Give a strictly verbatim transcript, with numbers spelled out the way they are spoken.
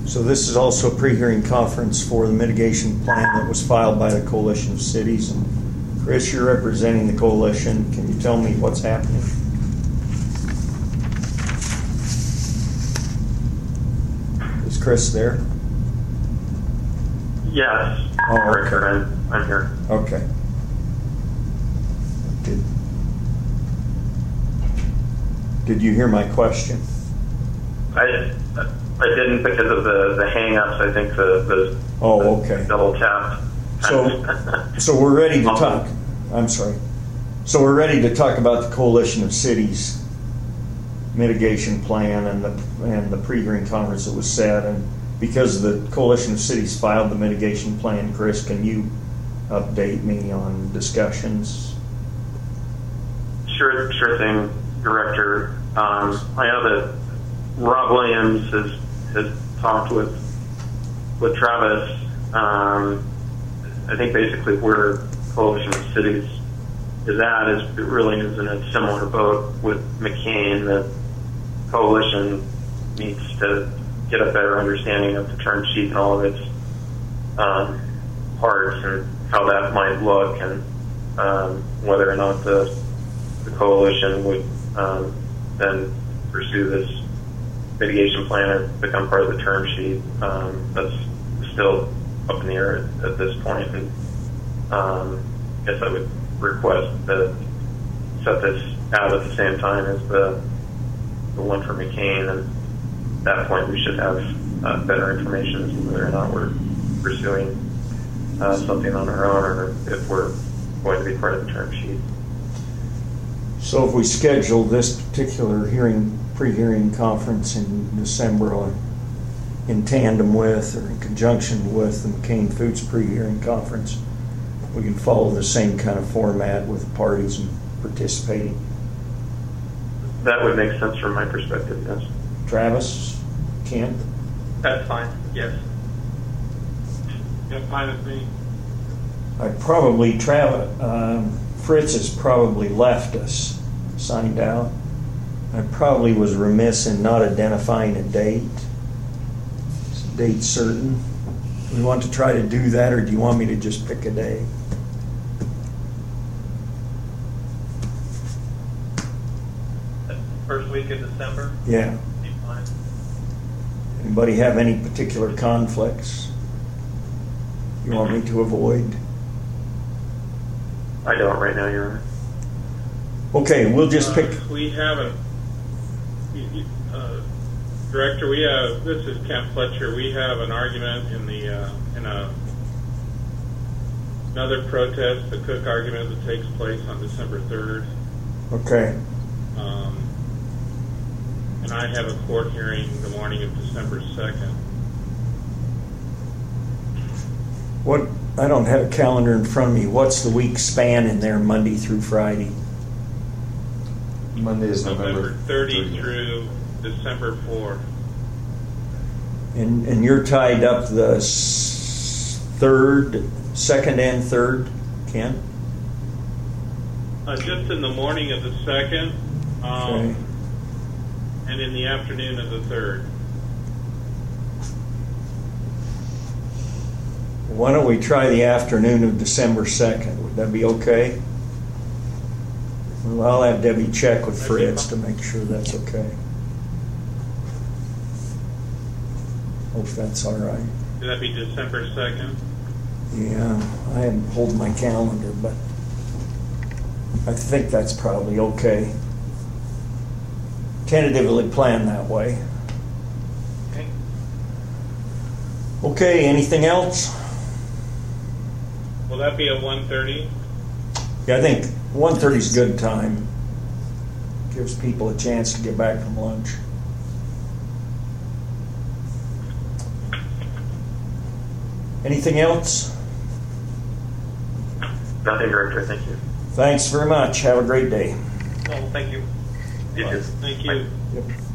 So this is also a pre-hearing conference for the mitigation plan that was filed by the Coalition of Cities. And Chris, you're representing the coalition. Can you tell me what's happening? Is Chris there? Yes. Oh, okay. I'm, I'm here. Okay. Did, did you hear my question? I I didn't because of the, the hang-ups. I think the, the, oh, the okay. double tap. So, so we're ready to talk. I'm sorry. So we're ready to talk about the Coalition of Cities mitigation plan and the and the pre-hearing conference that was set. And because the Coalition of Cities filed the mitigation plan, Chris, can you update me on discussions? Sure, sure thing, Director. Um, I know that Rob Williams has has talked with with Travis. Um, I think basically where Coalition of Cities is at is it really is in a similar boat with McCain. The coalition needs to get a better understanding of the term sheet and all of its um, parts and how that might look, and um, whether or not the the coalition would um, then pursue this mitigation plan or become part of the term sheet. Um, that's still up in the air at, at this point. And um, I guess I would request to set this out at the same time as the the one for McCain, and at that point we should have uh, better information as to whether or not we're pursuing uh, something on our own or if we're going to be part of the term sheet. So if we schedule this particular hearing, pre-hearing conference in December on, in tandem with or in conjunction with the McCain Foods pre-hearing conference, we can follow the same kind of format with parties and participating. That would make sense from my perspective, yes. Travis, Kent? That's fine, yes. Yeah, fine with me. I probably, Travis, um, Fritz has probably left us, signed out. I probably was remiss in not identifying a date. Is a date certain? Do we want to try to do that, or do you want me to just pick a day? First week of December? Yeah. Be fine. Anybody have any particular conflicts you want me to avoid? I don't right now, Your Honor. Okay, we'll just pick. Uh, we have a uh, Director. We have. This is Kent Fletcher. We have an argument in the uh, in a another protest, the Cook argument that takes place on December third. Okay. Um, and I have a court hearing the morning of December second. What? I don't have a calendar in front of me. What's the week span in there, Monday through Friday? Monday is November, November thirty through December fourth. And and you're tied up the s- third, second and third, Ken? Uh, just in the morning of the second, um, Okay. and in the afternoon of the third. Why don't we try the afternoon of December second? Would that be okay? Well, I'll have Debbie check with Fritz to make sure that's okay. Hope that's all right. Would that be December second? Yeah, I haven't pulled my calendar, but I think that's probably okay. Tentatively planned that way. Okay. Okay, anything else? Will that be at one thirty? Yeah, I think one thirty is a good time. Gives people a chance to get back from lunch. Anything else? Nothing, Director. Thank you. Thanks very much. Have a great day. Oh, thank you. You too. Thank you. Yep.